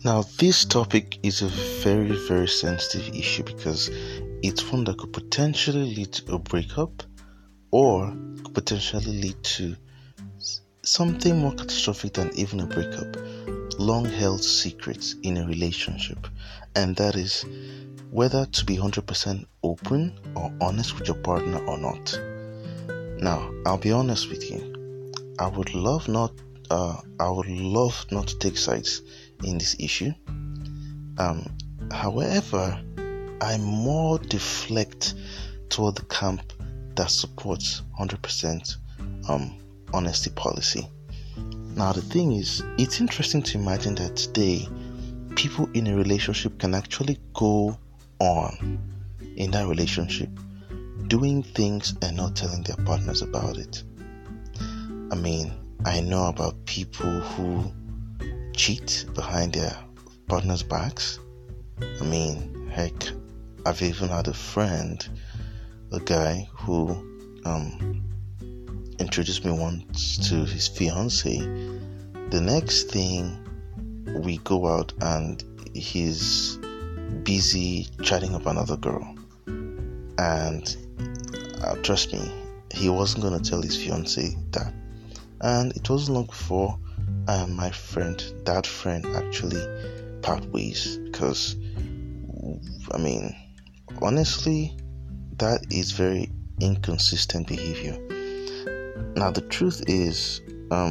Now, this topic is a very, very sensitive issue because it's one that could potentially lead to a breakup or could potentially lead to something more catastrophic than even a breakup. Long-held secrets in a relationship, and that is whether to be 100% open or honest with your partner or not. Now, I'll be honest with you. I would love not to take sides in this issue. However, I more deflect toward the camp that supports 100% honesty policy. Now, the thing is, it's interesting to imagine that today people in a relationship can actually go on in that relationship doing things and not telling their partners about it. I mean, I know about people who cheat behind their partners' backs. I mean, heck, I've even had a guy who introduced me once to his fiance. The next thing, we go out and he's busy chatting up another girl, and trust me, he wasn't going to tell his fiance that. And it wasn't long before that friend actually part ways, because I mean, honestly, that is very inconsistent behavior. Now, the truth is,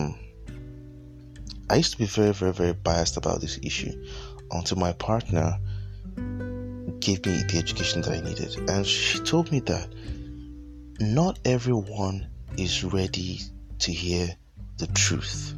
I used to be very, very, very biased about this issue until my partner gave me the education that I needed. And she told me that not everyone is ready to hear the truth.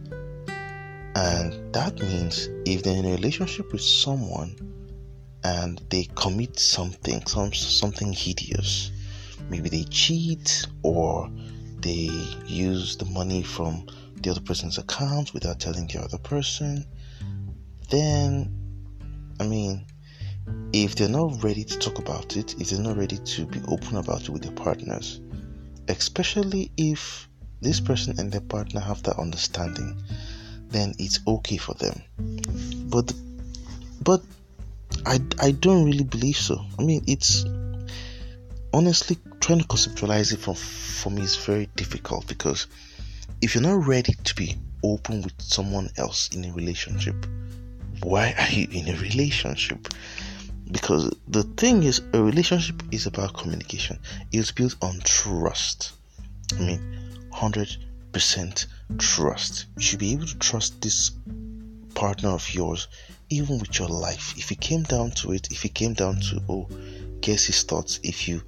And that means if they're in a relationship with someone and they commit something hideous, maybe they cheat or they use the money from the other person's account without telling the other person, then, I mean, if they're not ready to talk about it, if they're not ready to be open about it with their partners, especially if this person and their partner have that understanding, then it's okay for them. But I don't really believe so. I mean, it's honestly trying to conceptualize it for me is very difficult, because if you're not ready to be open with someone else in a relationship, why are you in a relationship? Because the thing is, a relationship is about communication. It's built on trust. I mean, 100% trust. You should be able to trust this partner of yours, even with your life. If it came down to, guess his thoughts. If you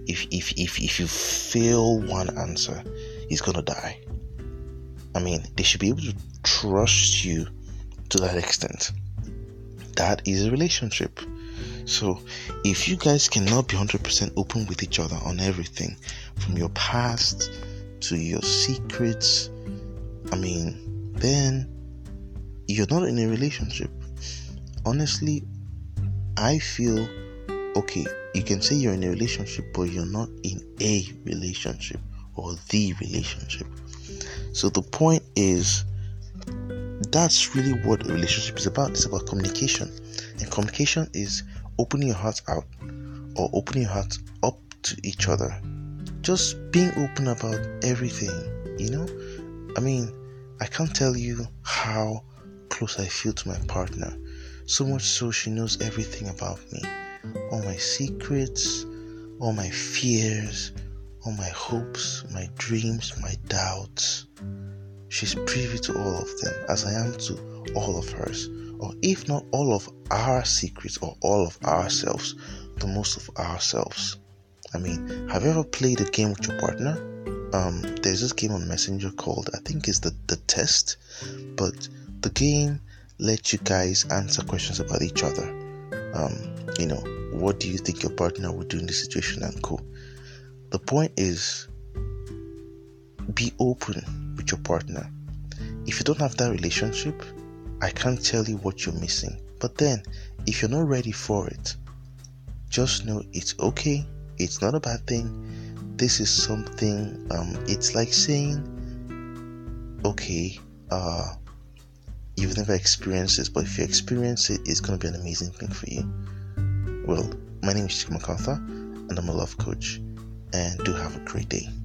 fail one answer, he's gonna die. I mean, they should be able to trust you to that extent. That is a relationship. So if you guys cannot be 100% open with each other on everything, from your past to your secrets, I mean, then you're not in a relationship. Honestly, I feel, okay, you can say you're in a relationship, but you're not in a relationship or the relationship. So the point is, that's really what a relationship is about. It's about communication. And communication is opening your heart out, or opening your heart up to each other. Just being open about everything, I mean, I can't tell you how close I feel to my partner. So much so, she knows everything about me. All my secrets, all my fears, all my hopes, my dreams, my doubts. She's privy to all of them, as I am to all of hers. Or if not all of our secrets or all of ourselves, the most of ourselves. I mean, have you ever played a game with your partner? There's this game on Messenger called, I think it's the Test. But the game lets you guys answer questions about each other. What do you think your partner would do in this situation, and cool. The point is, be open with your partner. If you don't have that relationship, I can't tell you what you're missing. But then, if you're not ready for it, just know it's okay. It's not a bad thing. This is something, it's like saying, okay, You've never experienced this, but if you experience it, it's going to be an amazing thing for you. Well, my name is Chika MacArthur, and I'm a love coach. And do have a great day.